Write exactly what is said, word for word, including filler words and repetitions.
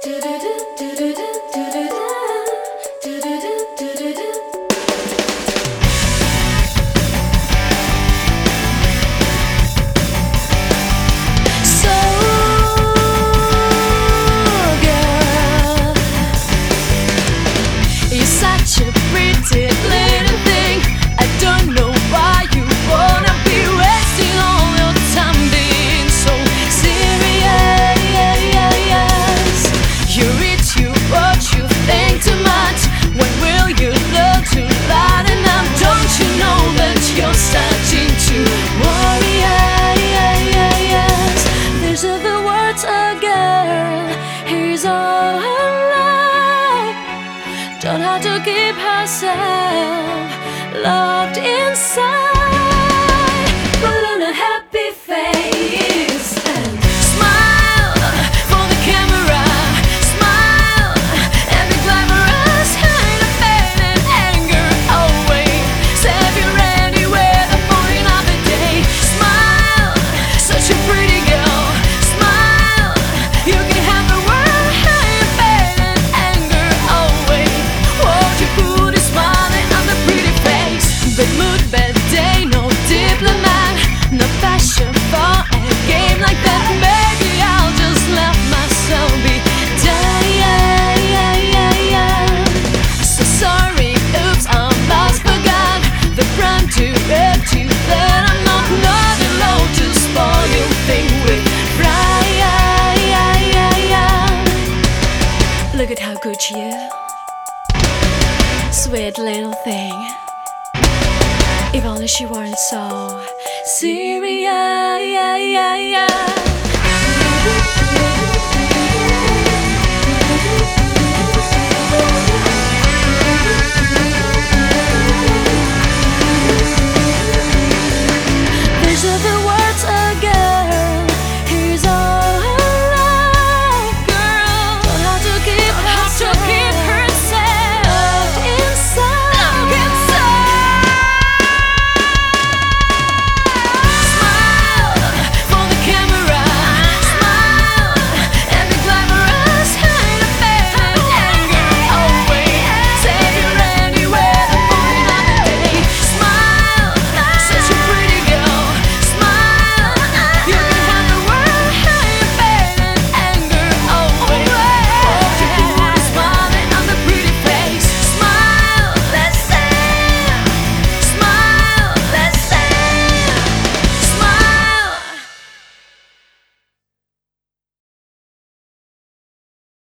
Don't have to keep herself locked inside. Put on a happy face and smile for the camera. Smile and be glamorous. Hide the pain and anger away. Save your anywhere the morning of the day. Smile, such a pretty girl. Smile, you can have the world. Hide your pain and anger away. Won't you put a smile on the pretty face? Bad mood, bad day, no diplomat, no passion for a game like that. Maybe I'll just let myself be dead. So sorry, oops, I'm lost, forgot the prime to rip to that I'm not not alone to spoil your thing with Brian. Look at how good she is. Sweet little thing. If only she weren't so serious.